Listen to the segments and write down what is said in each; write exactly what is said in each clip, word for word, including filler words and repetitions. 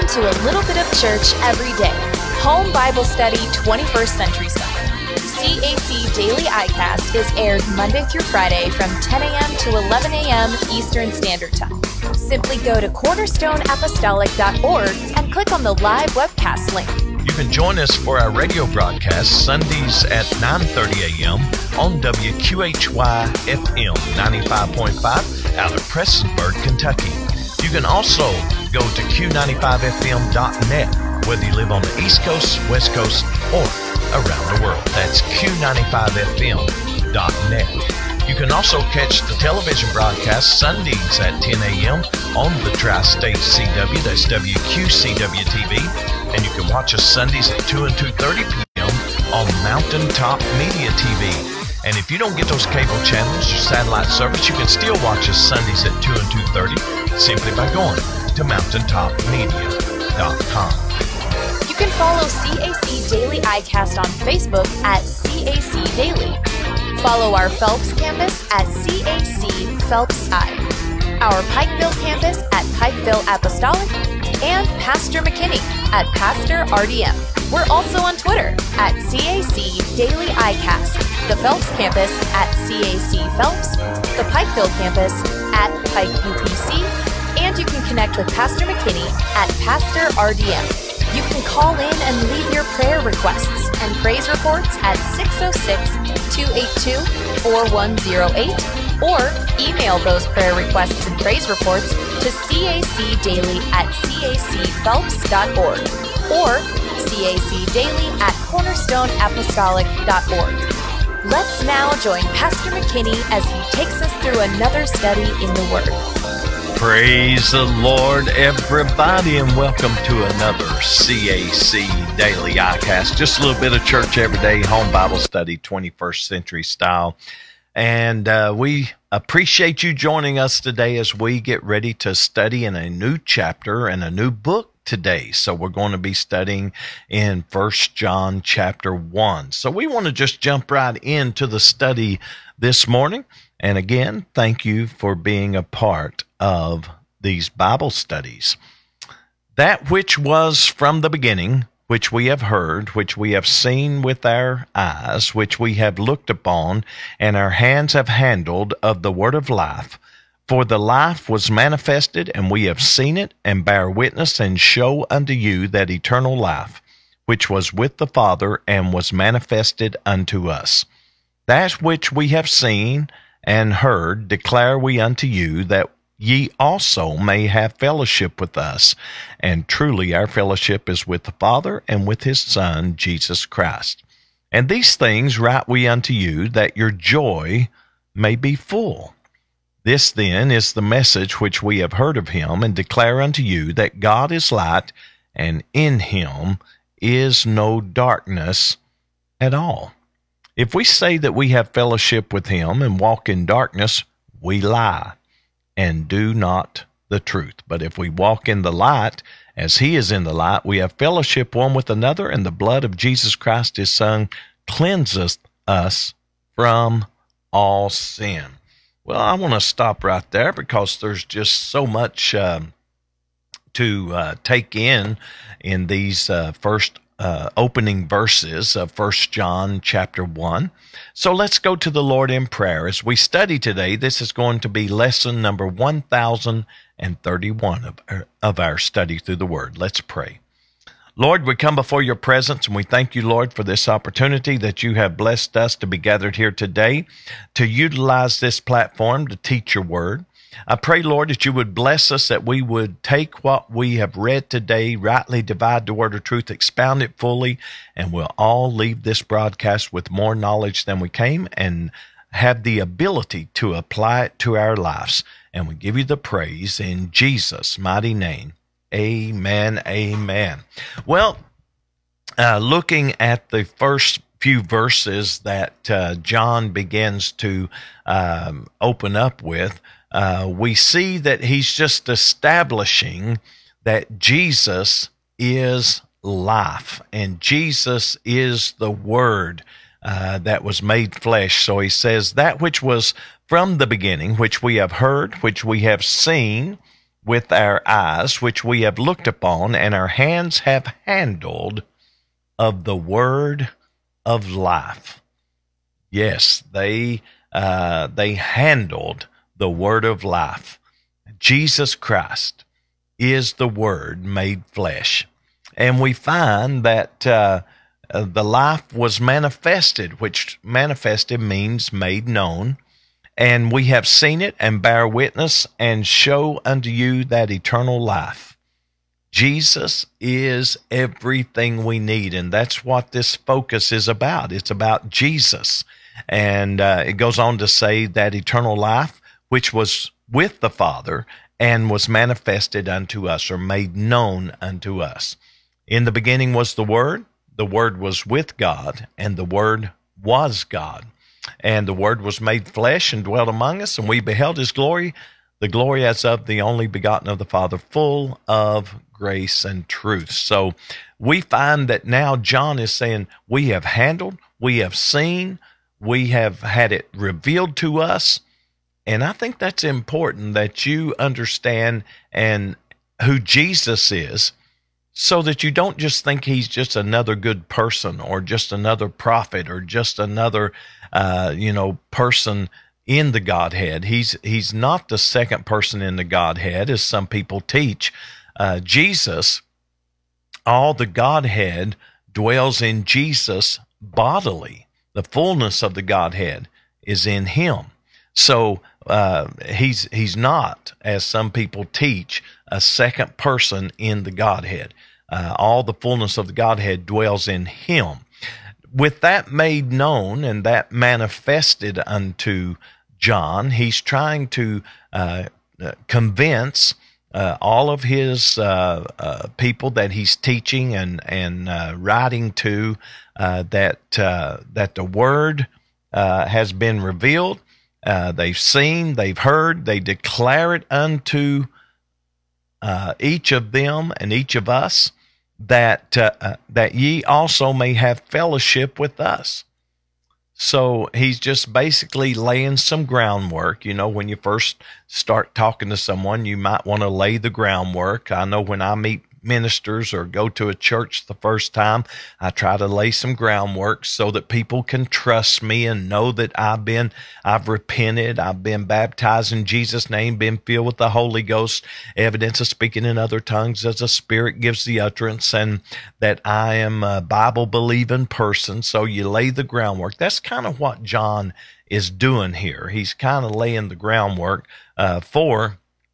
to a little bit of church every day. Home Bible Study twenty-first Century Style. C A C Daily iCast is aired Monday through Friday from ten a.m. to eleven a.m. Eastern Standard Time. Simply go to cornerstone apostolic dot org and click on the live webcast link. You can join us for our radio broadcast Sundays at nine thirty a.m. on W Q H Y F M ninety-five point five out of Prestonsburg, Kentucky. You can also go to Q ninety-five F M dot net, whether you live on the East Coast, West Coast, or around the world. That's Q ninety-five F M dot net. You can also catch the television broadcast Sundays at ten a.m. on the Tri-State C W, that's W Q C W T V, and you can watch us Sundays at two and two thirty p.m. on Mountaintop Media T V. And if you don't get those cable channels or satellite service, you can still watch us Sundays at two and two thirty simply by going to mountaintop media dot com. You can follow C A C Daily iCast on Facebook at C A C Daily. Follow our Phelps campus at C A C Phelps I, our Pikeville campus at Pikeville Apostolic, and Pastor McKinney at Pastor R D M. We're also on Twitter at C A C Daily iCast, the Phelps campus at C A C Phelps, the Pikeville campus at Pike U P C, and you can connect with Pastor McKinney at Pastor R D M. You can call in and leave your prayer requests and praise reports at six oh six, two eight two, four one oh eight or email those prayer requests and praise reports to cacdaily at c a c phelps dot org or cacdaily at cornerstone apostolic dot org. Let's now join Pastor McKinney as he takes us through another study in the Word. Praise the Lord, everybody, and welcome to another C A C Daily iCast. Just a little bit of church every day, home Bible study, twenty-first century style. And uh, we appreciate you joining us today as we get ready to study in a new chapter and a new book today. So we're going to be studying in First John chapter one. So we want to just jump right into the study this morning. And again, thank you for being a part of these Bible studies. That which was from the beginning, which we have heard, which we have seen with our eyes, which we have looked upon, and our hands have handled of the word of life. For the life was manifested, and we have seen it, and bear witness, and show unto you that eternal life, which was with the Father, and was manifested unto us. That which we have seen and heard declare we unto you, that ye also may have fellowship with us. And truly our fellowship is with the Father and with his Son, Jesus Christ. And these things write we unto you, that your joy may be full. This then is the message which we have heard of him, and declare unto you, that God is light, and in him is no darkness at all. If we say that we have fellowship with him and walk in darkness, we lie and do not the truth. But if we walk in the light, as he is in the light, we have fellowship one with another, and the blood of Jesus Christ, his Son, cleanseth us from all sin. Well, I want to stop right there because there's just so much um, to uh, take in in these uh, first Uh, opening verses of First John chapter one. So let's go to the Lord in prayer. As we study today, this is going to be lesson number one thousand thirty-one of our, of our study through the Word. Let's pray. Lord, we come before your presence, and we thank you, Lord, for this opportunity that you have blessed us to be gathered here today, to utilize this platform to teach your Word. I pray, Lord, that you would bless us, that we would take what we have read today, rightly divide the word of truth, expound it fully, and we'll all leave this broadcast with more knowledge than we came and have the ability to apply it to our lives. And we give you the praise in Jesus' mighty name. Amen, amen. Well, uh, looking at the first few verses that uh, John begins to um, open up with, Uh, we see that he's just establishing that Jesus is life, and Jesus is the Word uh, that was made flesh. So he says, that which was from the beginning, which we have heard, which we have seen with our eyes, which we have looked upon, and our hands have handled of the word of life. Yes, they uh, they handled the word of life. Jesus Christ is the Word made flesh. And we find that uh, uh, the life was manifested, which manifested means made known. And we have seen it and bear witness and show unto you that eternal life. Jesus is everything we need, and that's what this focus is about. It's about Jesus. And uh, it goes on to say that eternal life, which was with the Father and was manifested unto us, or made known unto us. In the beginning was the Word. The Word was with God, and the Word was God. And the Word was made flesh and dwelt among us, and we beheld his glory, the glory as of the only begotten of the Father, full of grace and truth. So we find that now John is saying, we have handled, we have seen, we have had it revealed to us. And I think that's important, that you understand and who Jesus is, so that you don't just think he's just another good person, or just another prophet, or just another, uh, you know, person in the Godhead. He's he's not the second person in the Godhead, as some people teach. Uh, Jesus, all the Godhead dwells in Jesus bodily. The fullness of the Godhead is in him. So uh, he's he's not, as some people teach, a second person in the Godhead. Uh, all the fullness of the Godhead dwells in him. With that made known and that manifested unto John, he's trying to uh, convince uh, all of his uh, uh, people that he's teaching and and uh, writing to uh, that uh, that the Word uh, has been revealed. Uh, they've seen, they've heard, they declare it unto uh, each of them and each of us, that uh, that ye also may have fellowship with us. So he's just basically laying some groundwork. You know, when you first start talking to someone, you might want to lay the groundwork. I know when I meet ministers or go to a church the first time, I try to lay some groundwork so that people can trust me and know that I've been, I've repented, I've been baptized in Jesus' name, been filled with the Holy Ghost, evidence of speaking in other tongues as the Spirit gives the utterance, and that I am a Bible-believing person. So you lay the groundwork. That's kind of what John is doing here. He's kind of laying the groundwork uh, for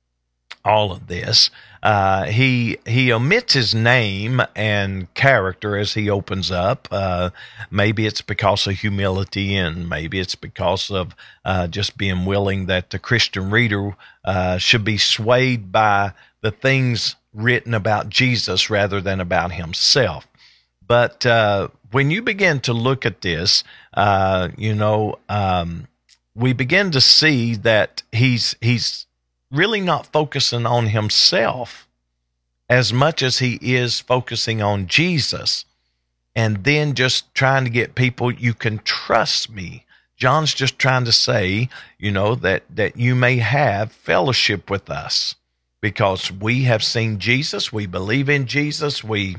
all of this. Uh, he he omits his name and character as he opens up. Uh, maybe it's because of humility, and maybe it's because of uh, just being willing that the Christian reader uh, should be swayed by the things written about Jesus rather than about himself. But uh, when you begin to look at this, uh, you know, um, we begin to see that he's he's really not focusing on himself as much as he is focusing on Jesus, and then just trying to get people, you can trust me. John's just trying to say, you know, that, that you may have fellowship with us because we have seen Jesus, we believe in Jesus, we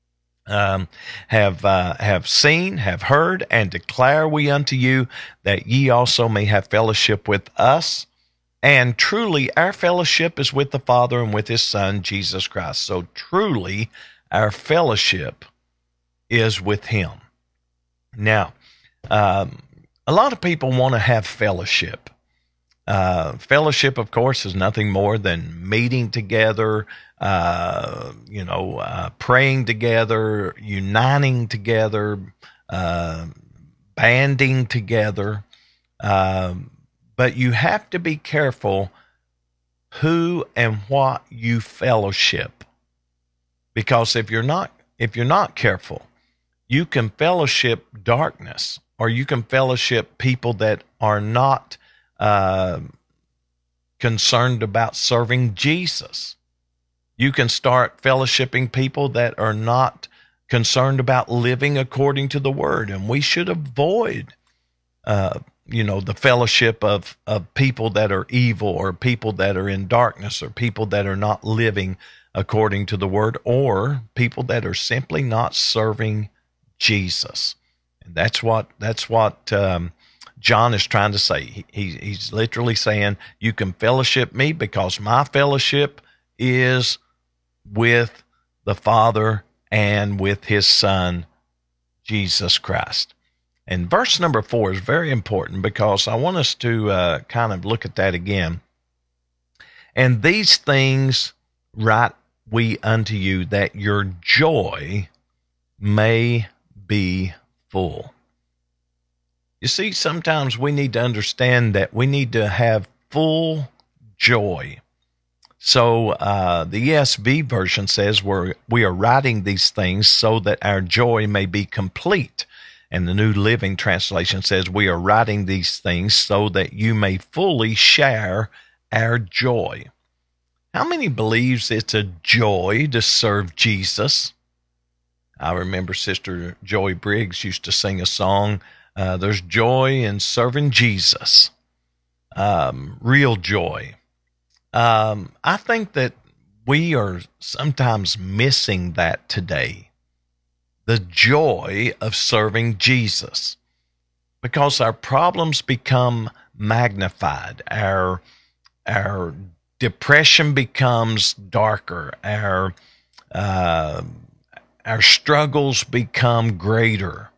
um, have uh, have seen, have heard, and declare we unto you that ye also may have fellowship with us. And truly, our fellowship is with the Father and with his Son, Jesus Christ. So truly, our fellowship is with him. Now, um, a lot of people want to have fellowship. Uh, fellowship, of course, is nothing more than meeting together, uh, you know, uh, praying together, uniting together, uh, banding together. Um, But you have to be careful who and what you fellowship, because if you're not if you're not careful, you can fellowship darkness, or you can fellowship people that are not uh, concerned about serving Jesus. You can start fellowshipping people that are not concerned about living according to the Word, and we should avoid Uh, you know, the fellowship of, of people that are evil, or people that are in darkness, or people that are not living according to the word, or people that are simply not serving Jesus. And that's what, that's what, um, John is trying to say. He, he, he's literally saying, you can fellowship me because my fellowship is with the Father and with his Son, Jesus Christ. And verse number four is very important, because I want us to uh, kind of look at that again. And these things write we unto you, that your joy may be full. You see, sometimes we need to understand that we need to have full joy. So uh, the E S V version says we're, we are writing these things so that our joy may be complete. And the New Living Translation says we are writing these things so that you may fully share our joy. How many believes it's a joy to serve Jesus? I remember Sister Joy Briggs used to sing a song, Uh, there's joy in serving Jesus, um, real joy. Um, I think that we are sometimes missing that today, the joy of serving Jesus, because our problems become magnified. Our, our depression becomes darker. Our, uh, our struggles become greater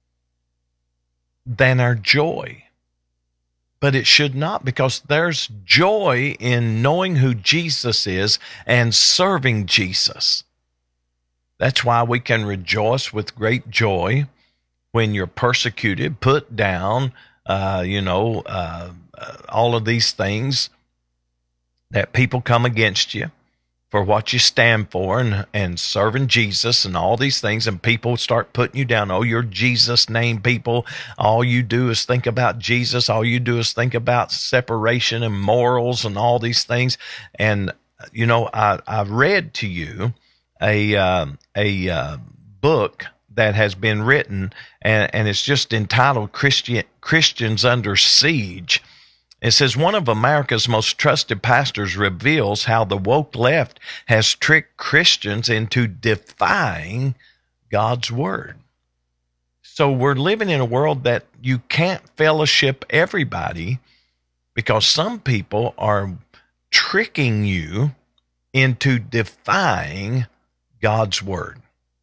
than our joy. But it should not, because there's joy in knowing who Jesus is and serving Jesus. That's why we can rejoice with great joy when you're persecuted, put down, uh, you know, uh, uh, all of these things, that people come against you for what you stand for, and, and serving Jesus and all these things, and people start putting you down. Oh, you're Jesus name people. All you do is think about Jesus. All you do is think about separation and morals and all these things. And, you know, I, I read to you a, uh, a uh, book that has been written, and, and it's just entitled Christian, Christians Under Siege. It says, one of America's most trusted pastors reveals how the woke left has tricked Christians into defying God's word. So we're living in a world that you can't fellowship everybody, because some people are tricking you into defying God's word,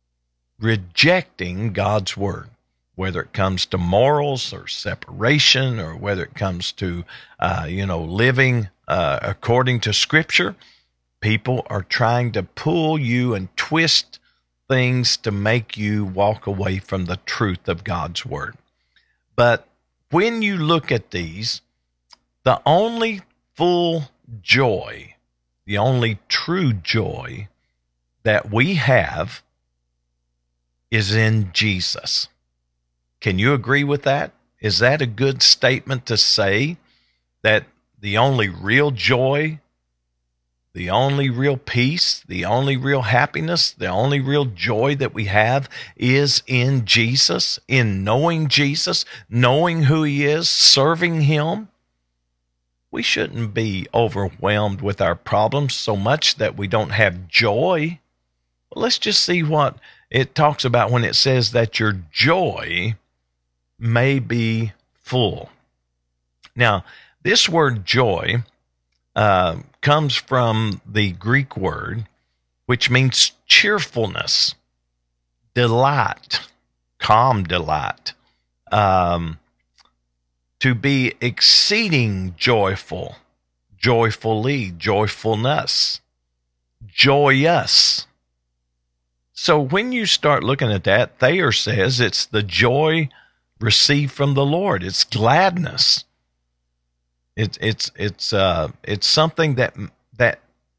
rejecting God's word. Whether it comes to morals or separation, or whether it comes to, uh, you know, living uh, according to Scripture, people are trying to pull you and twist things to make you walk away from the truth of God's Word. But when you look at these, the only full joy, the only true joy that we have is in Jesus. Can you agree with that? Is that a good statement to say, that the only real joy, the only real peace, the only real happiness, the only real joy that we have is in Jesus, in knowing Jesus, knowing who he is, serving him? We shouldn't be overwhelmed with our problems so much that we don't have joy. Well, let's just see what it talks about when it says that your joy may be full. Now, this word joy uh, comes from the Greek word, which means cheerfulness, delight, calm delight, um, to be exceeding joyful, joyfully, joyfulness, joyous. So when you start looking at that, Thayer says it's the joy received from the Lord. It's gladness. It's it's it's uh it's something that that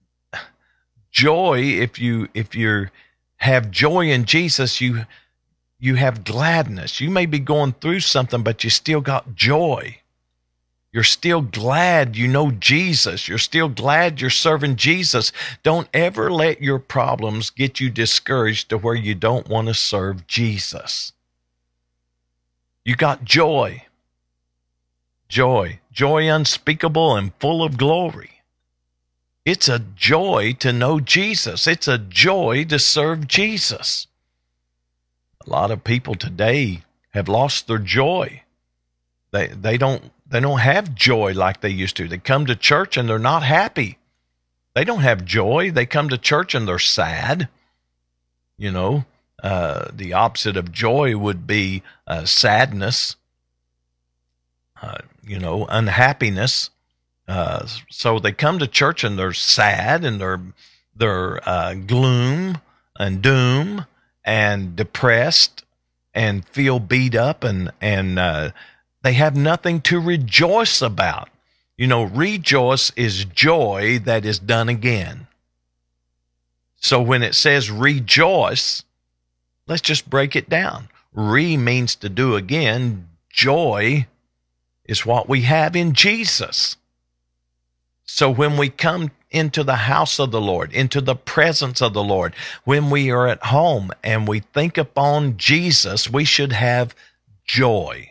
joy. If you if you have joy in Jesus, you you have gladness. You may be going through something, but you still got joy. You're still glad you know Jesus. You're still glad you're serving Jesus. Don't ever let your problems get you discouraged to where you don't want to serve Jesus. You got joy. Joy, joy unspeakable and full of glory. It's a joy to know Jesus. It's a joy to serve Jesus. A lot of people today have lost their joy. They they don't they don't have joy like they used to. They come to church and they're not happy. They don't have joy. They come to church and they're sad. You know, uh, the opposite of joy would be uh, sadness. Uh, you know, unhappiness. Uh, so they come to church and they're sad and they're they're uh, gloom and doom and depressed and feel beat up and and uh, they have nothing to rejoice about. You know, rejoice is joy that is done again. So when it says rejoice, let's just break it down. Re means to do again. Joy is what we have in Jesus. So when we come into the house of the Lord, into the presence of the Lord, when we are at home and we think upon Jesus, we should have joy,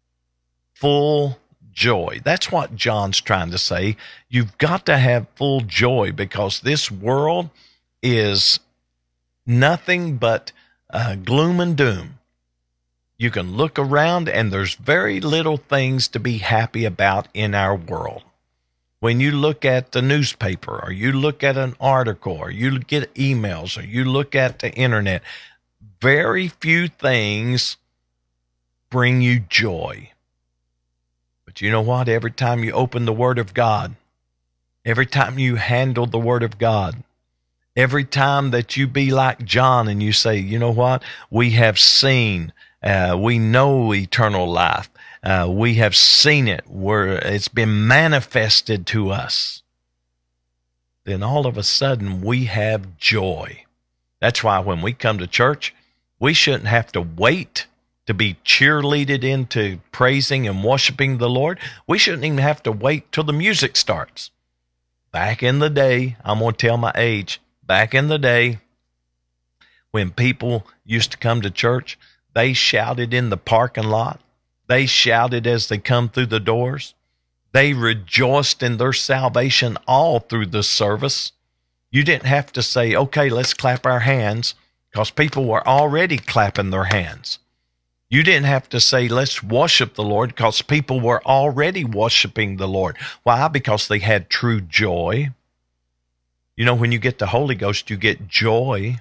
full joy. That's what John's trying to say. You've got to have full joy because this world is nothing but uh, gloom and doom. You can look around and there's very little things to be happy about in our world. When you look at the newspaper or you look at an article or you get emails or you look at the internet, very few things bring you joy. But you know what? Every time you open the Word of God, every time you handle the Word of God, every time that you be like John and you say, you know what? We have seen, uh, we know eternal life. Uh, we have seen it where it's been manifested to us. Then all of a sudden we have joy. That's why when we come to church, we shouldn't have to wait to be cheerleaded into praising and worshiping the Lord. We shouldn't even have to wait till the music starts. Back in the day, I'm going to tell my age, back in the day, when people used to come to church, they shouted in the parking lot. They shouted as they come through the doors. They rejoiced in their salvation all through the service. You didn't have to say, okay, let's clap our hands, because people were already clapping their hands. You didn't have to say, let's worship the Lord, because people were already worshiping the Lord. Why? Because they had true joy. You know, when you get the Holy Ghost, you get joy.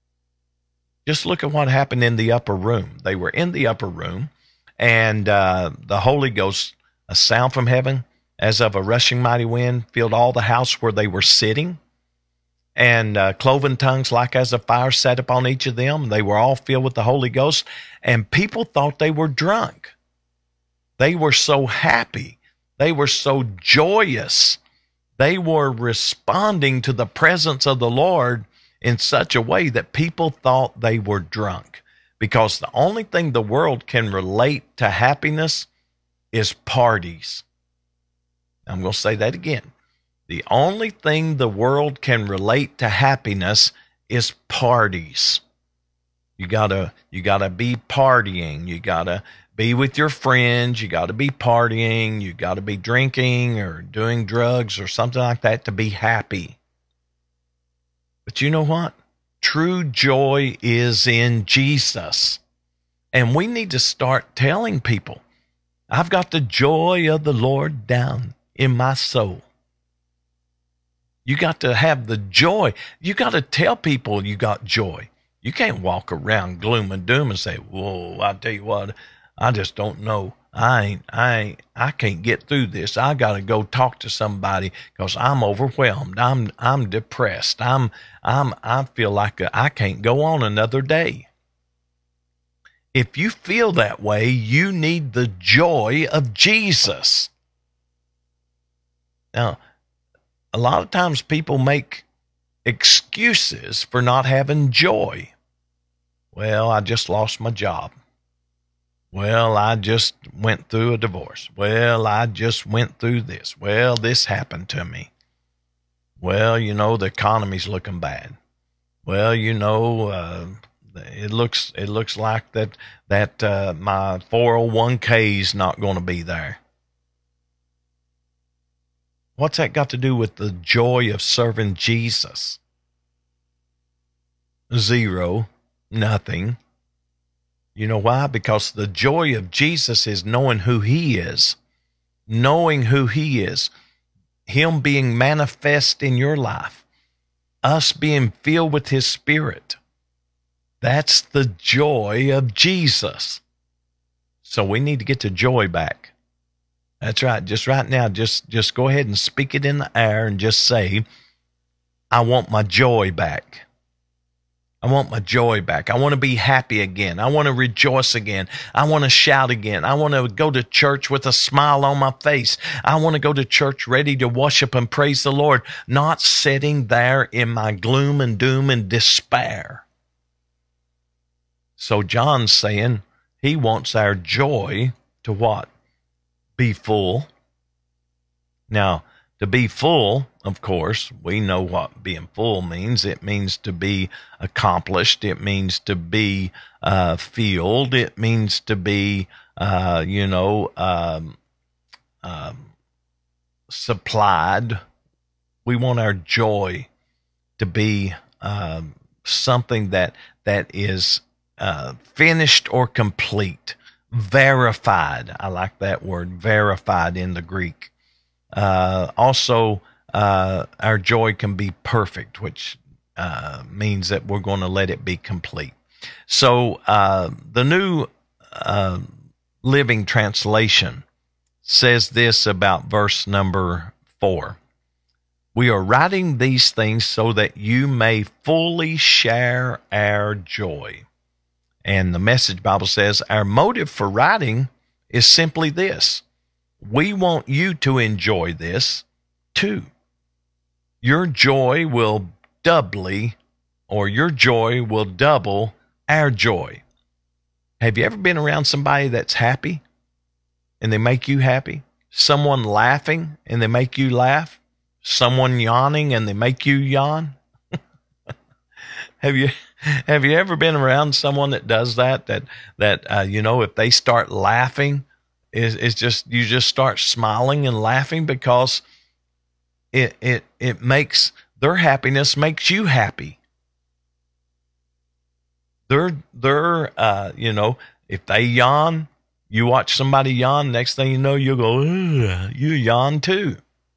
Just look at what happened in the upper room. They were in the upper room, and uh, the Holy Ghost, a sound from heaven, as of a rushing mighty wind, filled all the house where they were sitting. And uh, cloven tongues like as a fire sat upon each of them. They were all filled with the Holy Ghost, and people thought they were drunk. They were so happy. They were so joyous. They were responding to the presence of the Lord in such a way that people thought they were drunk. Because the only thing the world can relate to happiness is parties. I'm going to say that again. The only thing the world can relate to happiness is parties. You gotta, you gotta be partying. You gotta be with your friends. You gotta be partying. You gotta be drinking or doing drugs or something like that to be happy. But you know what? True joy is in Jesus. And we need to start telling people, I've got the joy of the Lord down in my soul. You got to have the joy. You got to tell people you got joy. You can't walk around gloom and doom and say, whoa, I tell you what, I just don't know. I ain't, I ain't, I can't get through this. I got to go talk to somebody because I'm overwhelmed. I'm, I'm depressed. I'm, I'm, I feel like I can't go on another day. If you feel that way, you need the joy of Jesus. Now, a lot of times people make excuses for not having joy. Well, I just lost my job. Well, I just went through a divorce. Well, I just went through this. Well, this happened to me. Well, you know, the economy's looking bad. Well, you know, uh, it looks it looks like that that uh, my four oh one k's not going to be there. What's that got to do with the joy of serving Jesus? Zero, nothing. You know why? Because the joy of Jesus is knowing who he is, knowing who he is, him being manifest in your life, us being filled with his Spirit. That's the joy of Jesus. So we need to get the joy back. That's right. Just right now, just, just go ahead and speak it in the air and just say, I want my joy back. I want my joy back. I want to be happy again. I want to rejoice again. I want to shout again. I want to go to church with a smile on my face. I want to go to church ready to worship and praise the Lord, not sitting there in my gloom and doom and despair. So John's saying he wants our joy to what? Be full. Now, to be full, of course, we know what being full means. It means to be accomplished. It means to be uh, filled. It means to be, uh, you know, um, um, supplied. We want our joy to be um, something that that is uh, finished or complete, verified. I like that word, verified in the Greek. Uh, also, uh, our joy can be perfect, which uh, means that we're going to let it be complete. So uh, the New uh, Living Translation says this about verse number four. We are writing these things so that you may fully share our joy. And the Message Bible says our motive for writing is simply this. We want you to enjoy this too. Your joy will doubly, or your joy will double our joy. Have you ever been around somebody that's happy and they make you happy? Someone laughing and they make you laugh? Someone yawning and they make you yawn? Have you have you ever been around someone that does that? That that uh, you know, if they start laughing, is is just you just start smiling and laughing because it it it makes their happiness makes you happy. They're they're uh, you know, if they yawn, you watch somebody yawn. Next thing you know, you'll go, ugh, you yawn too.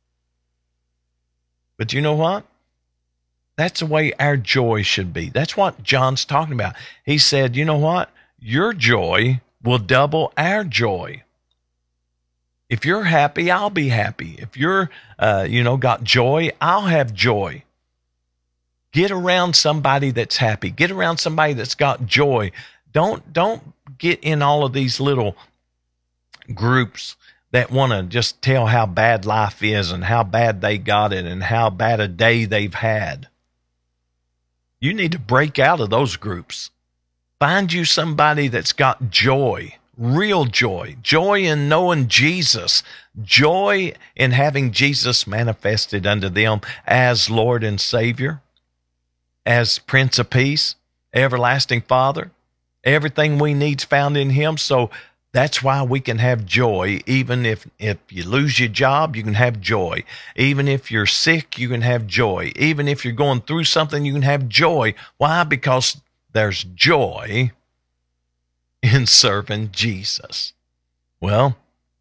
But you know what? That's the way our joy should be. That's what John's talking about. He said, you know what? Your joy will double our joy. If you're happy, I'll be happy. If you're, uh, you know, got joy, I'll have joy. Get around somebody that's happy. Get around somebody that's got joy. Don't, don't get in all of these little groups that want to just tell how bad life is and how bad they got it and how bad a day they've had. You need to break out of those groups. Find you somebody that's got joy, real joy, joy in knowing Jesus, joy in having Jesus manifested unto them as Lord and Savior, as Prince of Peace, everlasting Father. Everything we need's found in him. So that's why we can have joy. Even if, if you lose your job, you can have joy. Even if you're sick, you can have joy. Even if you're going through something, you can have joy. Why? Because there's joy in serving Jesus. Well,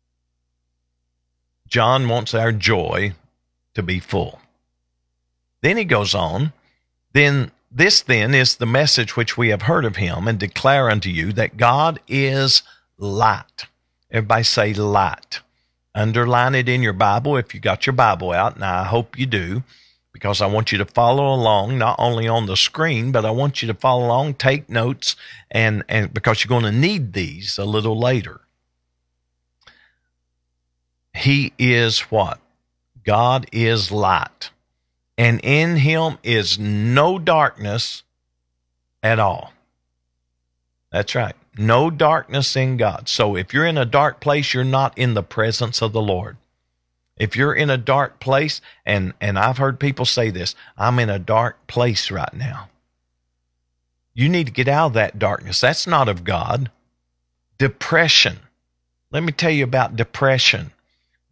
John wants our joy to be full. Then he goes on, then this then is the message which we have heard of him and declare unto you that God is light. Everybody say light. Underline it in your Bible if you got your Bible out, and I hope you do, because I want you to follow along, not only on the screen, but I want you to follow along, take notes, and, and because you're going to need these a little later. He is what? God is light, and in him is no darkness at all. That's right. No darkness in God. So if you're in a dark place, you're not in the presence of the Lord. If you're in a dark place, and, and I've heard people say this, I'm in a dark place right now. You need to get out of that darkness. That's not of God. Depression. Let me tell you about depression.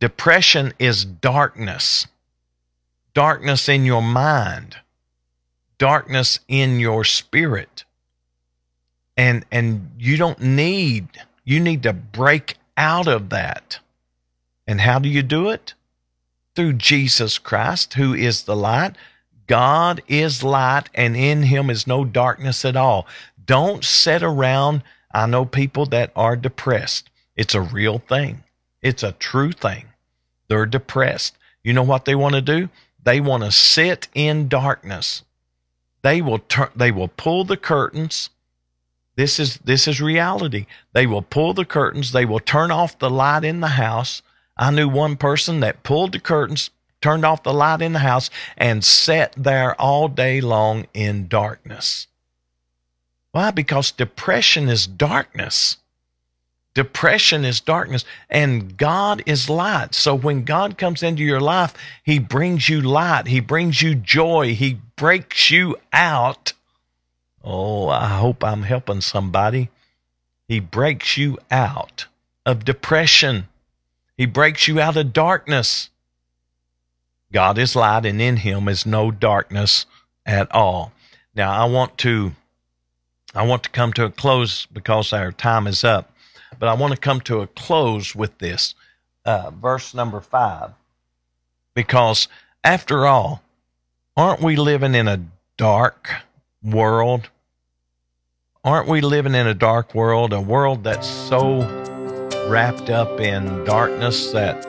Depression is darkness. Darkness in your mind. Darkness in your spirit. And, and you don't need, you need to break out of that. And how do you do it? Through Jesus Christ, who is the light. God is light, and in him is no darkness at all. Don't sit around. I know people that are depressed. It's a real thing. It's a true thing. They're depressed. You know what they want to do? They want to sit in darkness. They will turn, they will pull the curtains. This is, this is reality. They will pull the curtains. They will turn off the light in the house. I knew one person that pulled the curtains, turned off the light in the house, and sat there all day long in darkness. Why? Because depression is darkness. Depression is darkness, and God is light. So when God comes into your life, he brings you light. He brings you joy. He breaks you out. Oh, I hope I'm helping somebody. He breaks you out of depression. He breaks you out of darkness. God is light, and in him is no darkness at all. Now, I want to, I want to come to a close because our time is up, but I want to come to a close with this, uh, verse number five, because after all, aren't we living in a dark world? Aren't we living in a dark world, a world that's so wrapped up in darkness that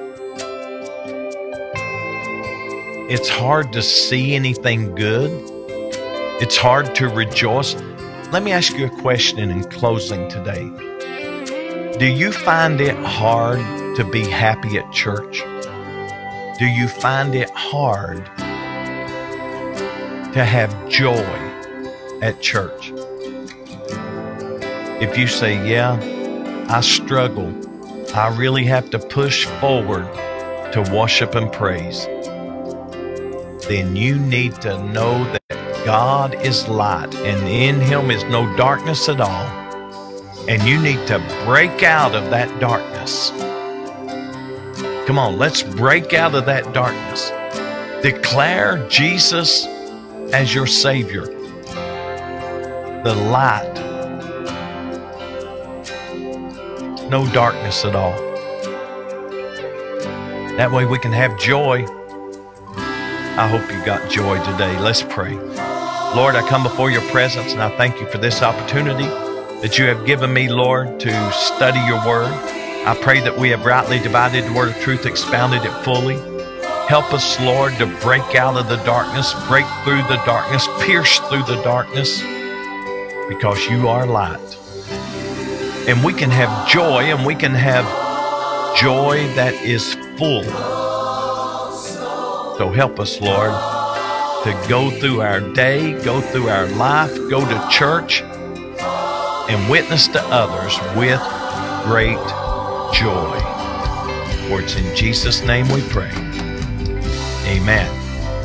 it's hard to see anything good? It's hard to rejoice. Let me ask you a question in closing today. Do you find it hard to be happy at church? Do you find it hard to have joy at church? If you say, yeah, I struggle, I really have to push forward to worship and praise, then you need to know that God is light, and in him is no darkness at all. And you need to break out of that darkness. Come on, let's break out of that darkness. Declare Jesus as your Savior, the light. No darkness at all. That way we can have joy. I hope you got joy today. Let's pray. Lord, I come before your presence, and I thank you for this opportunity that you have given me, Lord, to study your word. I pray that we have rightly divided the word of truth, expounded it fully. Help us, Lord, to break out of the darkness, break through the darkness, pierce through the darkness, because you are light. And we can have joy, and we can have joy that is full. So help us, Lord, to go through our day, go through our life, go to church, and witness to others with great joy. For it's in Jesus' name we pray. Amen.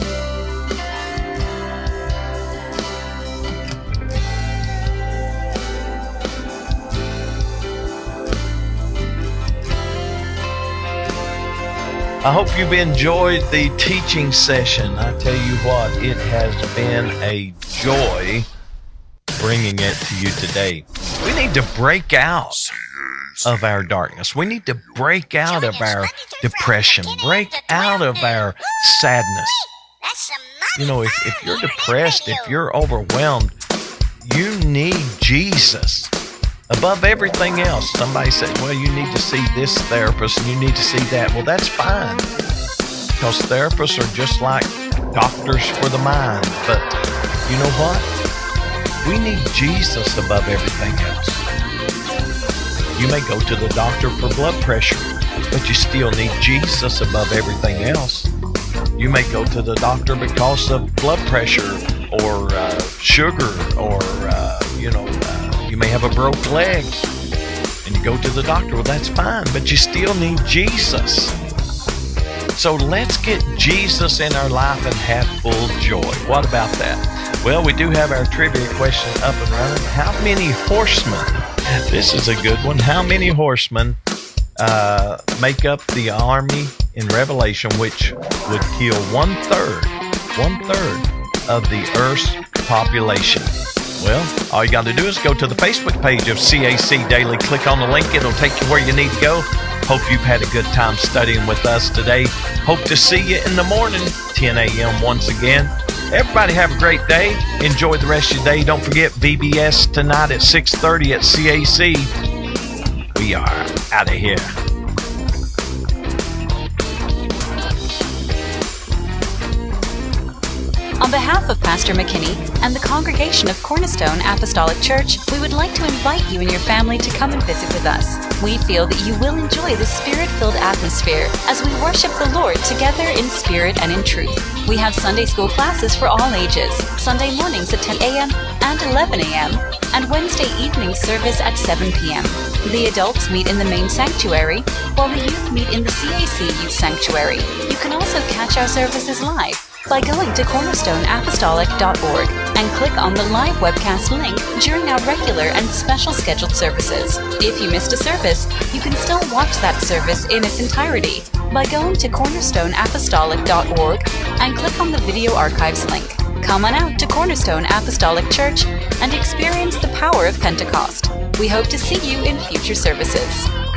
I hope you've enjoyed the teaching session. I tell you what, it has been a joy bringing it to you today. We need to break out of our darkness. We need to break out of our depression, break out of our sadness. You know, if, if you're depressed, if you're overwhelmed, you need Jesus above everything else. Somebody said, well, you need to see this therapist and you need to see that. Well, that's fine, because therapists are just like doctors for the mind. But you know what? We need Jesus above everything else. You may go to the doctor for blood pressure, but you still need Jesus above everything else. You may go to the doctor because of blood pressure or uh, sugar or, uh, you know, uh, you may have a broke leg and you go to the doctor. Well, that's fine, but you still need Jesus. So let's get Jesus in our life and have full joy. What about that? Well, we do have our trivia question up and running. How many horsemen? This is a good one. How many horsemen uh, make up the army in Revelation, which would kill one third, one third of the Earth's population. Well, all you got to do is go to the Facebook page of C A C Daily. Click on the link. It'll take you where you need to go. Hope you've had a good time studying with us today. Hope to see you in the morning, ten a.m. once again. Everybody have a great day. Enjoy the rest of your day. Don't forget V B S tonight at six thirty at C A C. We are out of here. On behalf of Pastor McKinney and the congregation of Cornerstone Apostolic Church, we would like to invite you and your family to come and visit with us. We feel that you will enjoy the Spirit-filled atmosphere as we worship the Lord together in spirit and in truth. We have Sunday school classes for all ages, Sunday mornings at ten a.m. and eleven a.m., and Wednesday evening service at seven p.m. The adults meet in the main sanctuary, while the youth meet in the C A C Youth Sanctuary. You can also catch our services live by going to cornerstone apostolic dot org and click on the live webcast link during our regular and special scheduled services. If you missed a service, you can still watch that service in its entirety by going to cornerstone apostolic dot org and click on the video archives link. Come on out to Cornerstone Apostolic Church and experience the power of Pentecost. We hope to see you in future services.